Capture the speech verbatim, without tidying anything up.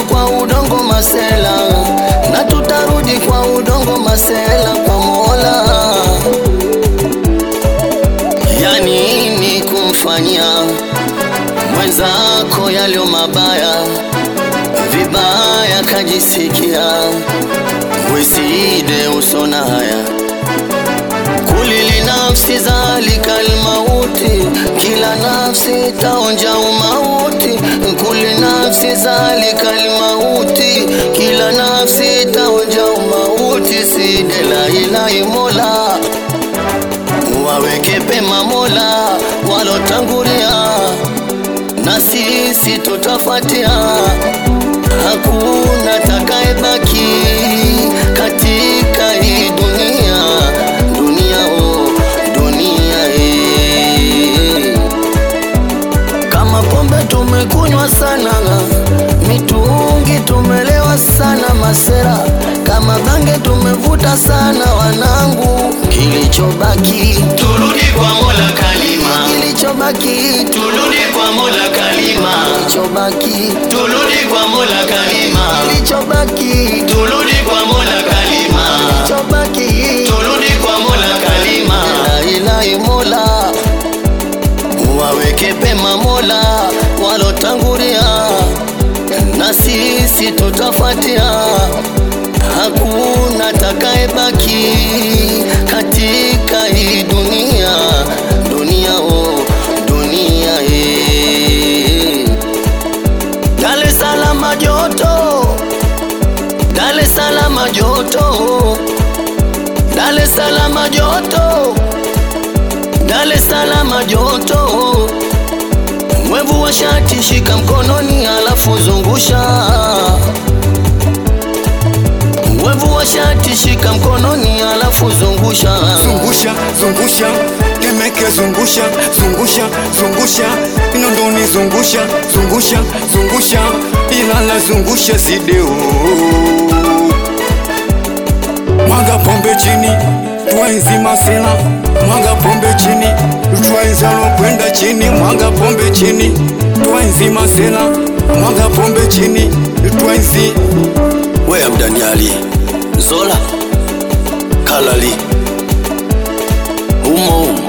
kwa udongo masela, na tutarudi kwa udongo masela kwa Mola. Yani ni kumfanyia mwenzako yalio mabaya, vibaya kajisikia, wiside usona haya. Kulili nafsi zalika almauti, kila nafsi taonja umauti. Kulili nafsi zalika almauti, kila nafsi taonja umauti. Side la ilahi Mola, waweke pema Mola walotangulia, na sisi tutafuatia. Hakuna takayebaki katika hii dunia, dunia oh, dunia eh. Kama pombe tumekunywa sana, mitungi tumelewa sana masera, kama bange tumevuta sana wanangu. Kilichobaki turudi kwa Mola Kalima, kilichobaki turudi kwa Mola Kalima, kilichobaki turudi kwa Mola Kalima, kilichobaki turudi kwa Mola Kalima, kilichobaki turudi kwa Mola Kalima. La ilahi Mola, waweke pema Mola walotangulia, na sisi tutafuatia. Hakuna takayebaki katika hii dunia, dunia oh, dunia eh. Dar es Salaam joto, Dar es Salaam joto, Dar es Salaam joto, Dar es Salaam joto. Mwevu wa shati shika mkononi alafu zungusha, mwevu wa shati shika mkononi alafu zungusha. Zungusha, zungusha, Temeke zungusha, zungusha, zungusha, Kinondoni zungusha, zungusha, zungusha, Ilala zungusha Sideo. Mwaga pombe chini, tuenzi masela. Mwaga pombe chini, tuenzi alokwenda chini. Mwaga pombe chini, tuenzi masela. Mwaga pombe chini, tuenzi. We Abdaniali Zola Kalali Umo